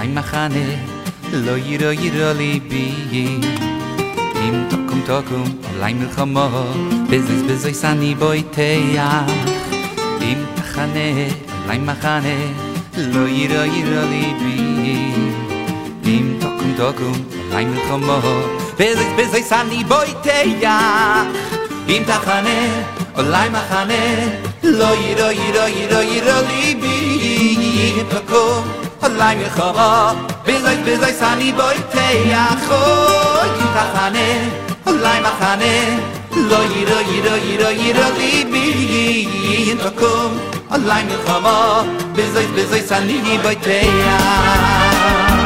אולי מחנה לא ירו ליבי אם תוקום אולי מלחמה בזבז אני בויתח אם תחנה אולי מחנה לא ירו ליבי אם תוקום אולי מלחמה בזבז אני בויתח אם תחנה אולי מחנה לא ירו ליבי אם תוקום אולי מלחמה בזבז אני בויתח אם תחנה אולי מחנה לא ירו ליבי אם תקום אולי מלחמה בזבז אני בויתח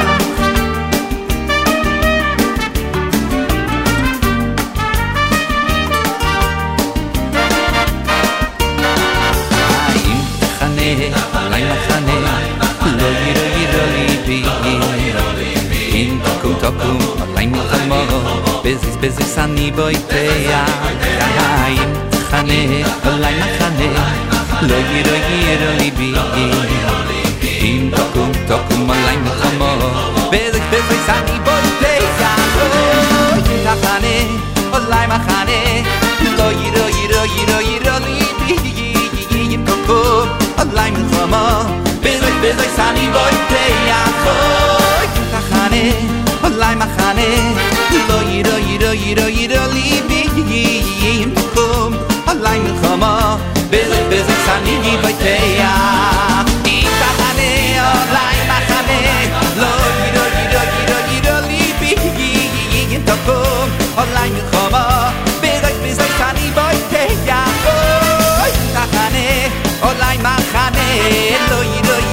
אולי מחנה לא ירו ליבי אם תקום אולי מלחמה בזבז אני בויתח אם תחנה אולי מחנה לא ירו ליבי אם תקום אולי מלחמה בזבז אני בויתח אם תחנה אולי מחנה לא ירו ליבי אם תקום אולי מלחמה בזבז אני בויתח אם תחנה אולי מחנה לא ירו ליבי אם תקום אולי מלחמה בזבז אני בויתח אם תחנה אולי מחנה לא ירו ליבי אם תקום אולי מלחמה בזבז אני בויתח אם תחנה אולי מחנה לא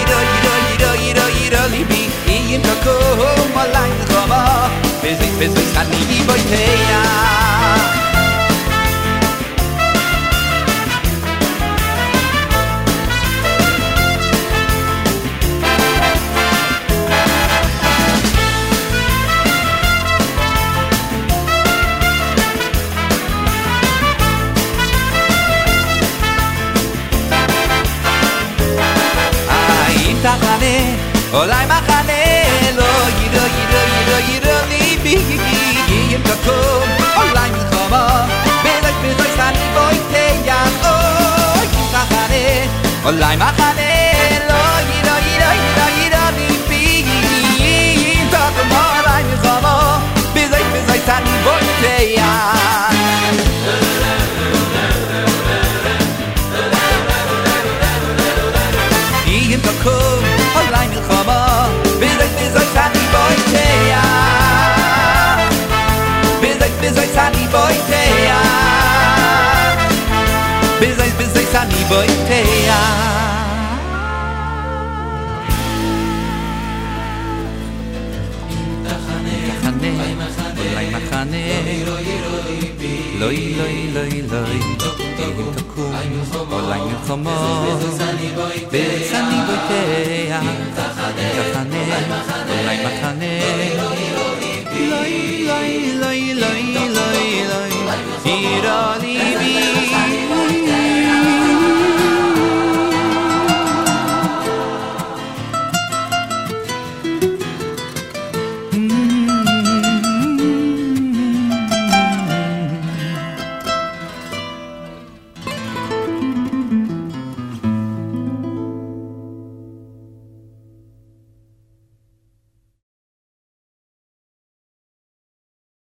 ירו ליבי אם תקום אולי מלחמה בזבז אני בויתח אולי מחנה לא ירו ליבי אם תקום אולי מלחמה בזבז אני בויתח אם תחנה אולי מחנה לא ירו ליבי אם תקום אולי מלחמה בזבז אני בויתח אם תקום אולי מלחמה בזבז אני בויתח בזבז אני בויתח בזבז אני בויתח אולי מחנה לא ירו אם תקום אולי מלחמה בזבז אני בויתח תחנה אולי מחנה